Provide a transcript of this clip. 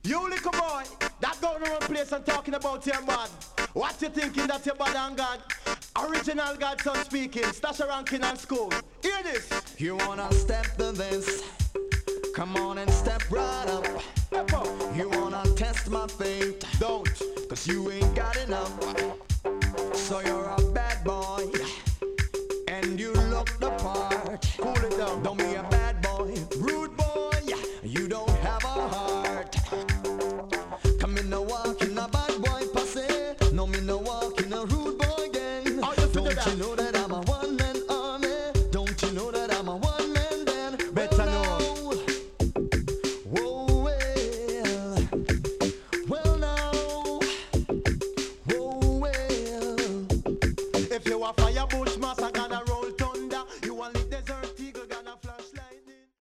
You little boy, that going around place and talking about your man. What you thinking that you're bad and God? Original Godson speaking, stash a ranking and school. Hear this. You wanna step to this? Come on and step right up. Step up. You wanna test my faith? Don't. Cause you ain't got enough. So you're a bad boy and you look the part. Cool it down. Don't be a bad